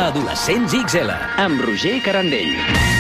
Adolescents XL, amb Roger Carandell.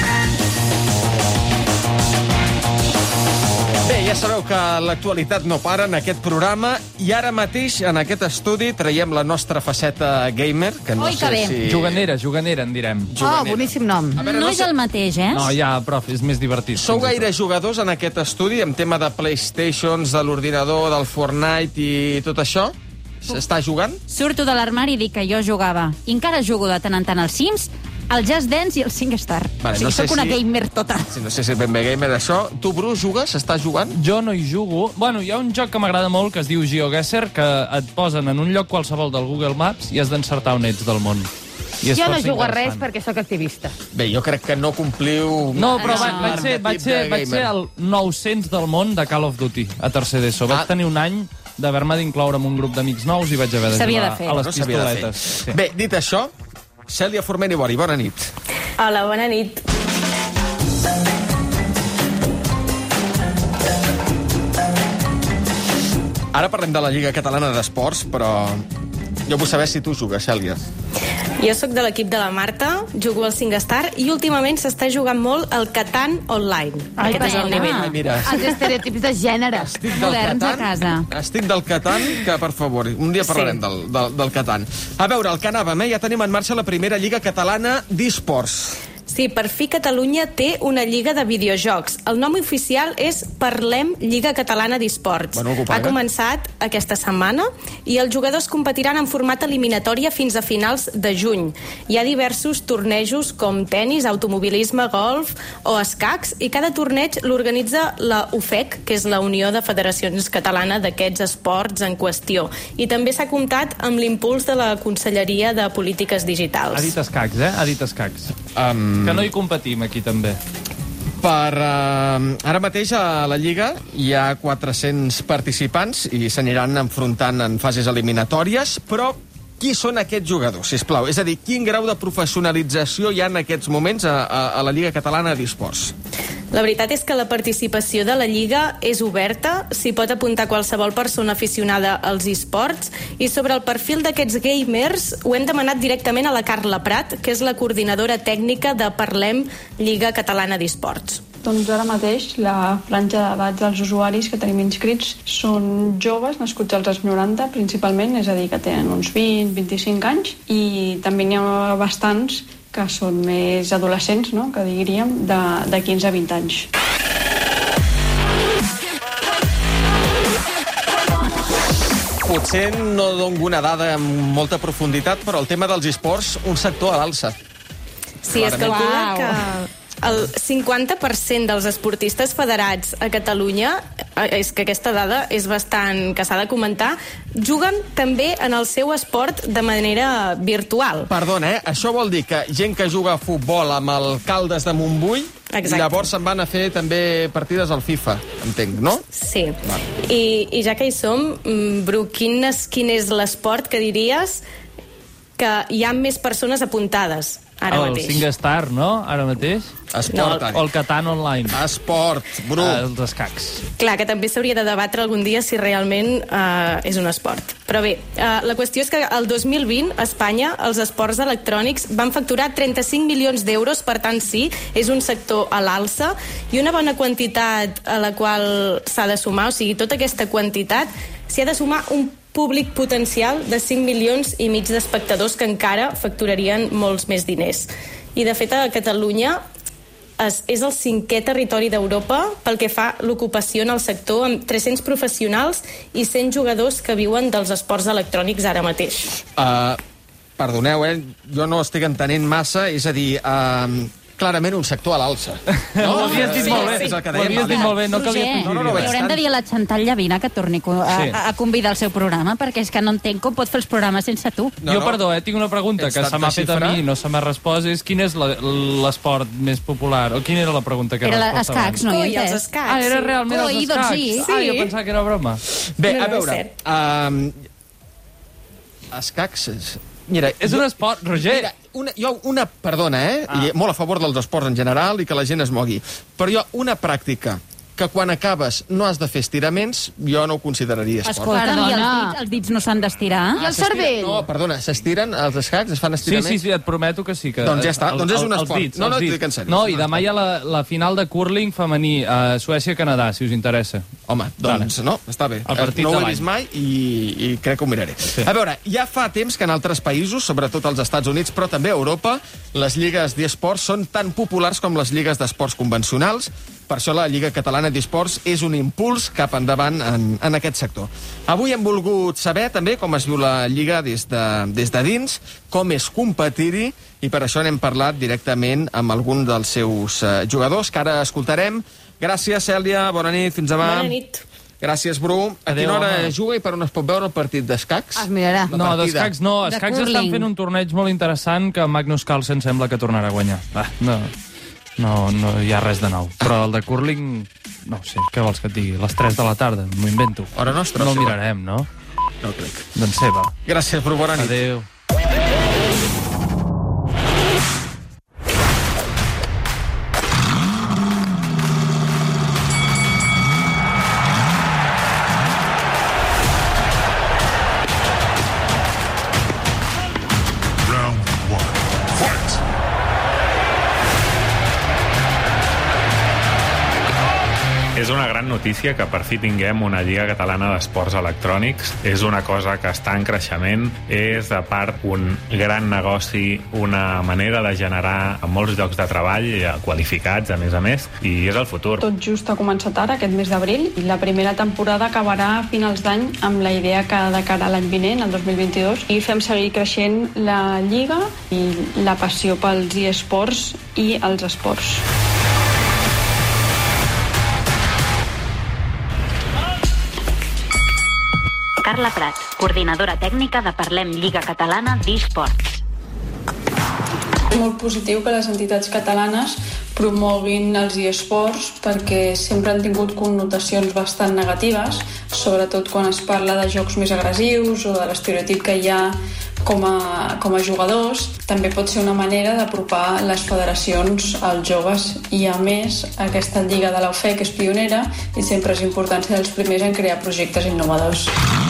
Bé, ja sabeu que l'actualitat no para en aquest programa i ara mateix en aquest estudi traiem la nostra faceta gamer, que no Oi, sé que bé. si... Juganera, en direm. Boníssim nom. A veure, No és sé- el mateix, eh? No, ja, prof, és més divertit. Sou fins i gaire tot. jugadors en aquest estudi, en tema de Playstations, de l'ordinador, del Fortnite i tot això? S'està jugant? Surto de l'armari i dic que jo jugava. I encara jugo de tant en tant als Sims, al Just Dance i al SingStar. Vale, O sigui, no sé soc una si- gamer total. Sí, no sé si és ben bé gamer això. Tu, Bru, jugues? Estàs jugant? Jo no hi jugo. Bueno, hi ha un joc que m'agrada molt que es diu GeoGuessr, que et posen en un lloc qualsevol del Google Maps i has d'encertar on ets del món. I és Jo no força jugo a res interessant. perquè sóc activista. Bé, jo crec que no compliu... No, però No. vaig ser el 900 del món de Call of Duty, a tercer d'ESO. Vaig tenir un any d'haver-me d'incloure en un grup d'amics nous i vaig haver de S'havia jugar de fer. a les No s'havia de fer. pistoletes. Sí. Bé, dit això, Cèlia Forment i Bori, bona nit. Hola, bona nit. Ara parlem de la Lliga Catalana d'Esports, però jo vull saber si tu jugues, Cèlia. Jo sóc de l'equip de la Marta, jugo al SingStar i últimament s'està jugant molt el Catan online. Ai, Aquest és el pena. nivell. Ai, mira, Els estereotips de gènere. estic del Moderns a casa. Estic del Catan, que per favor, un dia parlarem Sí. del Catan. A veure, el que anàvem, ja tenim en marxa la primera Lliga Catalana d'Esports. Sí, per fi Catalunya té una lliga de videojocs. El nom oficial és Parlem Lliga Catalana d'Esports. Bueno, algú paga. Ha començat aquesta setmana i els jugadors competiran en format eliminatòria fins a finals de juny. Hi ha diversos tornejos com tennis, automobilisme, golf o escacs i cada torneig l'organitza la UFEC, que és la Unió de Federacions Catalana d'aquests esports en qüestió. I també s'ha comptat amb l'impuls de la Conselleria de Polítiques Digitals. Ha dit escacs, eh? Ha dit escacs. Que no hi competim, aquí, també. Ara mateix a la Lliga hi ha 400 participants i s'aniran enfrontant en fases eliminatòries, però qui són aquests jugadors, sisplau? És a dir, quin grau de professionalització hi ha en aquests moments a la Lliga Catalana d'Esports? La veritat és que la participació de la Lliga és oberta, s'hi pot apuntar qualsevol persona aficionada als esports, i sobre el perfil d'aquests gamers ho hem demanat directament a la Carla Prat, que és la coordinadora tècnica de Parlem Lliga Catalana d'Esports. Doncs ara mateix la franja d'edat dels usuaris que tenim inscrits són joves, nascuts als anys 90 principalment, és a dir, que tenen uns 20-25 anys, i també n'hi ha bastants que són més adolescents, no?, que diríem, de 15 a 20 anys. Potser no dono una dada amb molta profunditat, però el tema dels esports, un sector a l'alça. Sí, es calcula que el 50% dels esportistes federats a Catalunya, és que aquesta dada és bastant que s'ha de comentar, juguen també en el seu esport de manera virtual. Perdona, això vol dir que gent que juga a futbol amb el Caldes de Montbui, Exacte. llavors se'n van a fer també partides al FIFA, entenc, no? Sí. I ja que hi som, Bru, quin és l'esport que diries que hi ha més persones apuntades ara El mateix? SingStar, no?, ara mateix? Esport, No, O el Catan online? Esport, Bru. Els escacs. Clar, que també s'hauria de debatre algun dia si realment és un esport. Però bé, la qüestió és que el 2020 a Espanya els esports electrònics van facturar 35 milions d'euros, per tant sí, és un sector a l'alça i una bona quantitat a la qual s'ha de sumar, o sigui, tota aquesta quantitat s'hi ha de sumar un públic potencial de 5 milions i mig d'espectadors que encara facturarien molts més diners. I de fet a Catalunya és el 5è territori d'Europa pel que fa l'ocupació en el sector, amb 300 professionals i 100 jugadors que viuen dels esports electrònics ara mateix. Perdoneu, jo no estic entenent massa, és a dir, clarament un sector a l'alça. No, ho havies dit molt bé. És el que Ho havies dèiem. dit molt bé, no calia Roger, afegir-hi no, li veig haurem de dir a la Chantal Llavina que torni a convidar al seu programa, perquè és que no entenc com pot fer els programes sense tu. No, Jo, no. perdó, tinc una pregunta Ets que tan se m'ha fet a de xifra? mi i no se m'ha respost. És quin és l'esport més popular? O quina era la pregunta que Era respost escacs, abans? no hi Ui, he els entès. escacs. Ah, era sí. realment Ui, els doncs escacs. sí. Ah, jo Sí. pensava que era broma. Bé, No, a no, veure, és escacs... Mira, És un esport, Roger. Mira, perdona, i molt a favor dels esports en general i que la gent es mogui, però hi ha una pràctica que quan acabes no has de fer estiraments, jo no ho consideraria esport. Escolta'm, i els dits no s'han d'estirar? I el cervell? No, perdona, s'estiren els escacs, es fan estiraments? Sí, et prometo que sí. Que doncs ja està, doncs és un esport. No, et dic en sèrio. No, i demà hi ha la final de curling femení a Suècia-Canadà, si us interessa. Home, doncs no, està bé. No ho he vist mai i crec que ho miraré. Sí. A veure, ja fa temps que en altres països, sobretot als Estats Units, però també a Europa, les lligues d'esports són tan populars com les lligues d'esports convencionals. Per això la Lliga Catalana d'Esports és un impuls cap endavant en aquest sector. Avui hem volgut saber també com es viu la Lliga des de dins, com és competir-hi, i per això n'hem parlat directament amb algun dels seus jugadors, que ara escoltarem. Gràcies, Cèlia, bona nit, fins demà. Bona nit. Gràcies, Bru. A quina hora juga i per on es pot veure el partit d'escacs? Es mirarà. No, d'escacs no. Escacs estan fent un torneig molt interessant que Magnus Carlsen sembla que tornarà a guanyar. No hi ha res de nou. Però el de curling, no sé, què vols que et digui? Les 3 de la tarda, m'ho invento. Hora nostra. No el mirarem, no? No crec. Doncs seva. Gràcies, Bru, bona nit. Adéu. És una gran notícia que per fi tinguem una Lliga Catalana d'Esports Electrònics. És una cosa que està en creixement, és a part un gran negoci, una manera de generar molts llocs de treball qualificats, a més, i és el futur. Tot just ha començat ara, aquest mes d'abril, i la primera temporada acabarà a finals d'any amb la idea que de cara a l'any vinent, el 2022, i fem seguir creixent la Lliga i la passió pels eSports i els esports. Carla Prat, coordinadora tècnica de Parlem Lliga Catalana d'eSports. Molt positiu que les entitats catalanes promoguin els eSports perquè sempre han tingut connotacions bastant negatives, sobretot quan es parla de jocs més agressius o de l'estereotip que hi ha com a jugadors. També pot ser una manera d'apropar les federacions als joves i, a més, aquesta lliga de la UFEC és pionera i sempre és important ser els primers en crear projectes innovadors.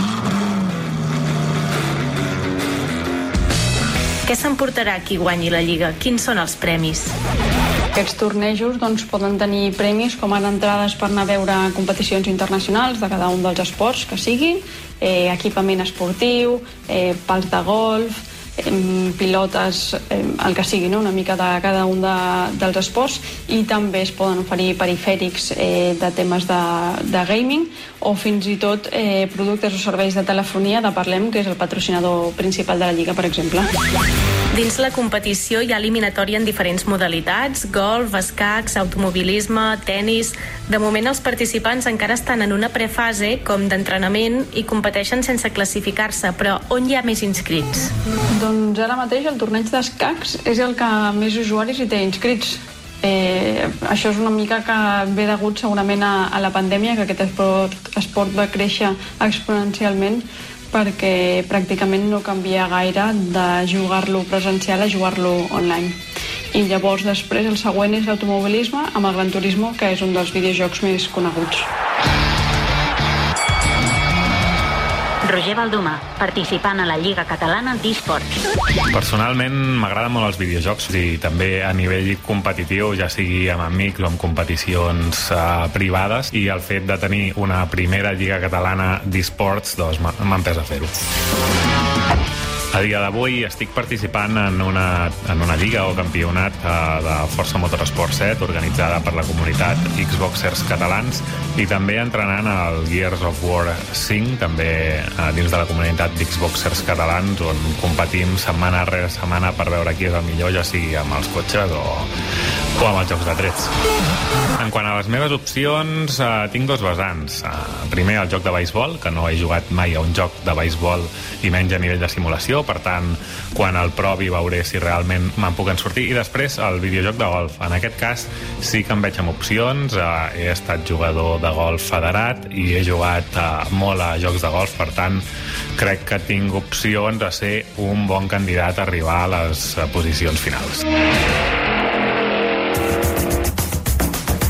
Què s'emportarà qui guanyi la Lliga? Quins són els premis? Aquests tornejos poden tenir premis com ara entrades per anar a veure competicions internacionals de cada un dels esports que siguin, equipament esportiu, pals de golf, pilotes, el que sigui, una mica de cada un dels esports, i també es poden oferir perifèrics de temes de gaming o fins i tot productes o serveis de telefonia de Parlem, que és el patrocinador principal de la Lliga, per exemple. Dins la competició hi ha eliminatòria en diferents modalitats: golf, escacs, automobilisme, tenis. De moment els participants encara estan en una prefase com d'entrenament i competeixen sense classificar-se, però on hi ha més inscrits? Doncs ara mateix el torneig d'escacs és el que més usuaris hi té inscrits. Això és una mica que ve degut segurament a la pandèmia, que aquest esport va créixer exponencialment perquè pràcticament no canvia gaire de jugar-lo presencial a jugar-lo online. I llavors després el següent és l'automobilisme amb el Gran Turismo, que és un dels videojocs més coneguts. Roger Valdumà, participant a la Lliga Catalana d'eSports. Personalment m'agraden molt els videojocs i també a nivell competitiu, ja sigui amb amics o amb competicions privades, i el fet de tenir una primera Lliga Catalana d'eSports m'ha empès a fer-ho. A dia d'avui estic participant en una lliga o campionat de Forza Motorsport 7 organitzada per la comunitat Xboxers catalans i també entrenant el Gears of War 5 també dins de la comunitat d'Xboxers catalans, on competim setmana rere setmana per veure qui és el millor, ja sigui amb els cotxes o amb els jocs de trets. En quant a les meves opcions, tinc dos vessants. Primer, el joc de beisbol, que no he jugat mai a un joc de beisbol i menys a nivell de simulació, per tant, quan el provi veuré si realment me'n puc en sortir. I després, el videojoc de golf. En aquest cas, sí que em veig amb opcions. He estat jugador de golf federat i he jugat molt a jocs de golf, per tant, crec que tinc opcions a ser un bon candidat a arribar a les posicions finals.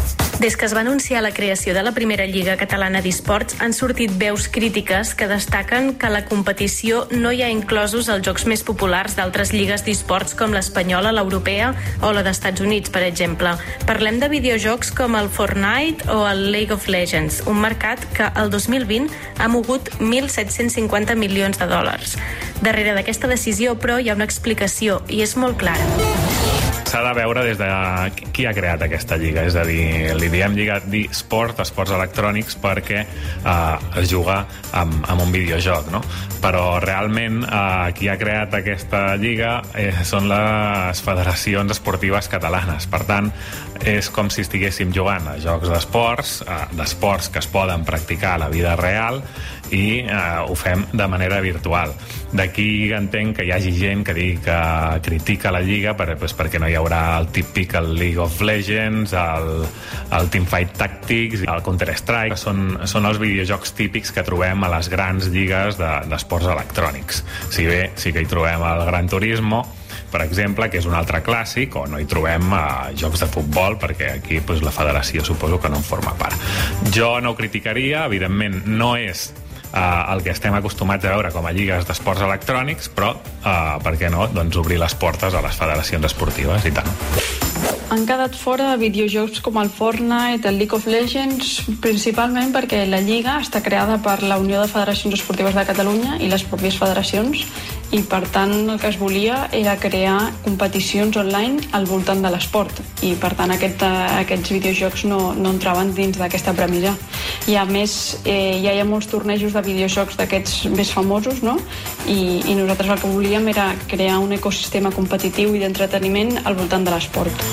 Des que es va anunciar la creació de la primera Lliga Catalana d'Esports, han sortit veus crítiques que destaquen que a la competició no hi ha inclosos els jocs més populars d'altres lligues d'esports com l'espanyola, l'europea o la d'Estats Units, per exemple. Parlem de videojocs com el Fortnite o el League of Legends, un mercat que el 2020 ha mogut 1.750 milions de dòlars. Darrere d'aquesta decisió, però, hi ha una explicació i és molt clara. S'ha de veure des de qui ha creat aquesta lliga, és a dir, li diem lliga d'esport, esports electrònics, perquè es juga amb un videojoc, no? Però realment qui ha creat aquesta lliga són les federacions esportives catalanes. Per tant, és com si estiguéssim jugant a jocs d'esports que es poden practicar a la vida real i ho fem de manera virtual. D'aquí entenc que hi hagi gent que digui que critica la lliga perquè no hi haurà el típic el League of Legends, el Teamfight Tactics, el Counter-Strike. Són els videojocs típics que trobem a les grans lligues d'esports electrònics. Si bé sí que hi trobem el Gran Turismo, per exemple, que és un altre clàssic, o no hi trobem jocs de futbol, perquè aquí la federació suposo que no en forma part. Jo no ho criticaria, evidentment no és el que estem acostumats a veure com a lligues d'esports electrònics, però per què no, doncs obrir les portes a les federacions esportives, i tant. Han quedat fora videojocs com el Fortnite, el League of Legends, principalment perquè la Lliga està creada per la Unió de Federacions Esportives de Catalunya i les pròpies federacions, i per tant el que es volia era crear competicions online al voltant de l'esport, i per tant aquests videojocs no entraven dins d'aquesta premissa. I a més ja hi ha molts tornejos de videojocs d'aquests més famosos, no? I nosaltres el que volíem era crear un ecosistema competitiu i d'entreteniment al voltant de l'esport.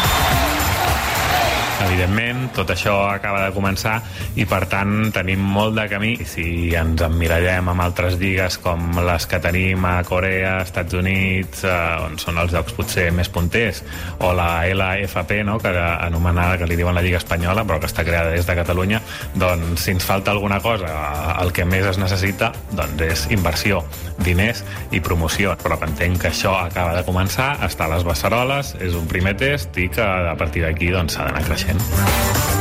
Evidentment, tot això acaba de començar i, per tant, tenim molt de camí. I si ens emmirallem amb altres lligues com les que tenim a Corea, Estats Units, on són els llocs potser més punters, o la LFP, no?, anomenada, que li diuen la Lliga Espanyola, però que està creada des de Catalunya, doncs, si ens falta alguna cosa, el que més es necessita doncs és inversió, diners i promoció. Però entenc que això acaba de començar, està a les beceroles, és un primer test i que a partir d'aquí doncs, s'ha d'anar creixent.